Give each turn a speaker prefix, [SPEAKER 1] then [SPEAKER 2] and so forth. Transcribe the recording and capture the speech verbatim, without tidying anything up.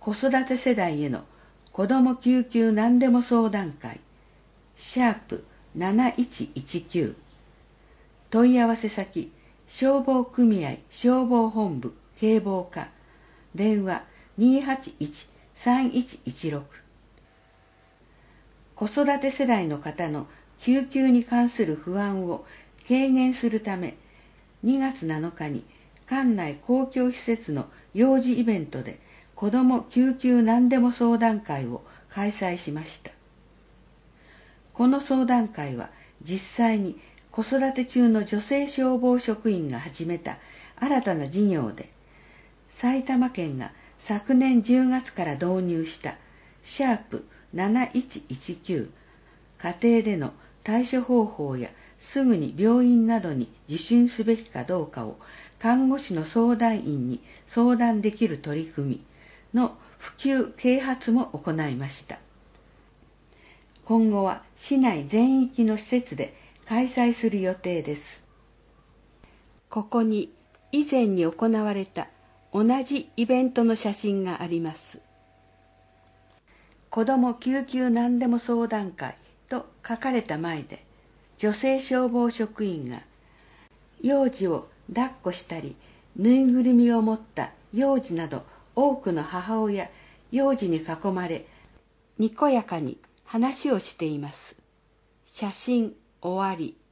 [SPEAKER 1] 子育て世代への子ども救急何でも相談会シャープなないちいちきゅう問い合わせ先消防組合消防本部警防課電話 にーはちいちさんいちいちろく 子育て世代の方の救急に関する不安を軽減するためにがつなのかに管内公共施設の幼児イベントで子ども救急何でも相談会を開催しました。この相談会は実際に子育て中の女性消防職員が始めた新たな事業で、埼玉県が昨年じゅうがつから導入したシャープなないちいちきゅう家庭での対処方法やすぐに病院などに受診すべきかどうかを看護師の相談員に相談できる取り組みの普及啓発も行いました。今後は市内全域の施設で開催する予定です。ここに以前に行われた同じイベントの写真があります。子ども救急何でも相談会と書かれた前で、女性消防職員が幼児を抱っこしたり、ぬいぐるみを持った幼児など多くの母親、幼児に囲まれ、にこやかに話をしています。写真終わり。